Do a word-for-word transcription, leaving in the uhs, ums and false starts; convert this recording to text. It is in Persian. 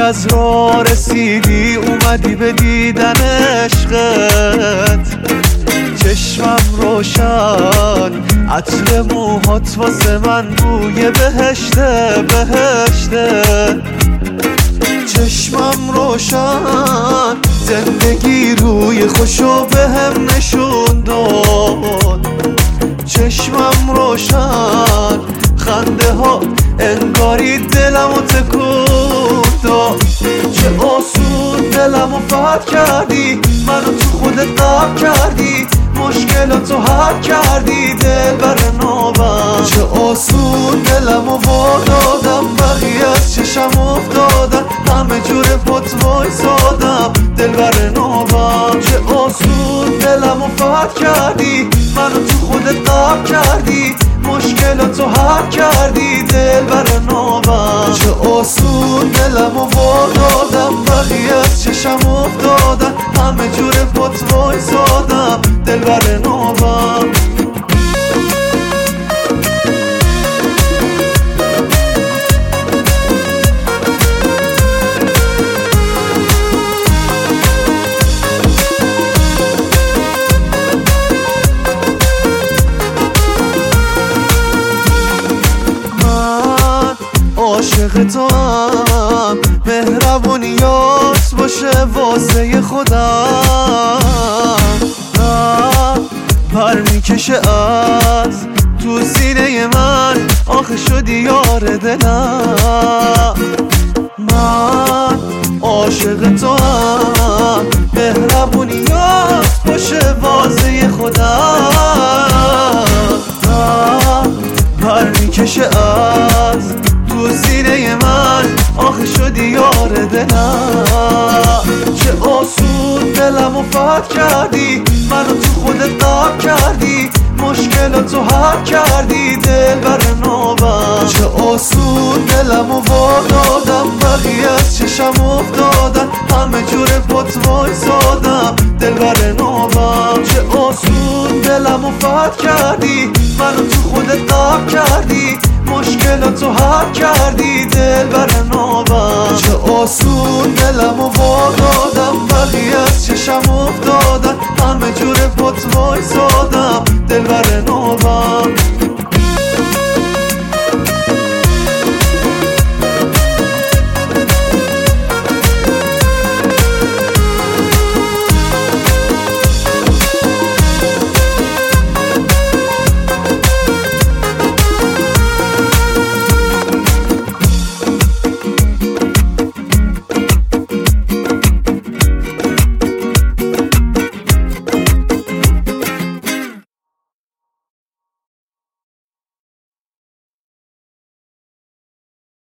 از راه رسیدی اومدی به دیدن عشقت. چشمم روشن عطر موهات واسه من بوی بهشته بهشته. چشمم روشن زندگی روی خوشو به هم نشون داد. چشمم روشن خنده ها انگاری دلمو تکون داد. چه آسون دلمو فتح کردی، منو تو خودت غرق کردی، مشکلاتو حل کردی دل بر نوبم. چه آسون دلمو وا دادم، بقیه از چشم افتادن، همه جور پت وایسادم دل بر نوبم. چه آسون دلمو فتح کردی، منو تو خودت غرق کردی، مشکلاتو حل کردی دل بر نوبم. چه آسون دلمو وا دادم، بقیه از چشم افتادن، همه جور پت وایسادم دل بر نوبم. عاشق تو هم مهربونیات باشه واسه خودم. پر میکشه از تو سینه من، آخه شدی یار دلم. من عاشق تو هم مهربونیات باشه واسه خودم. پر میکشه از تو سینه من، آخه شدی یار دلم. چه آسون دلمو فتح کردی، منو تو خودت غرق کردی، مشکلاتو حل کردی دل بر نوبم. چه آسون دلمو وا دادم، بقیه از چشم افتادن، همه جور پت وایسادم دل بر نوبم. چه آسون دلمو فتح کردی، منو تو خودت غرق کردی، مشکلاتو حل کردی دل بر نوبم. چه آسون دلمو وا دادم،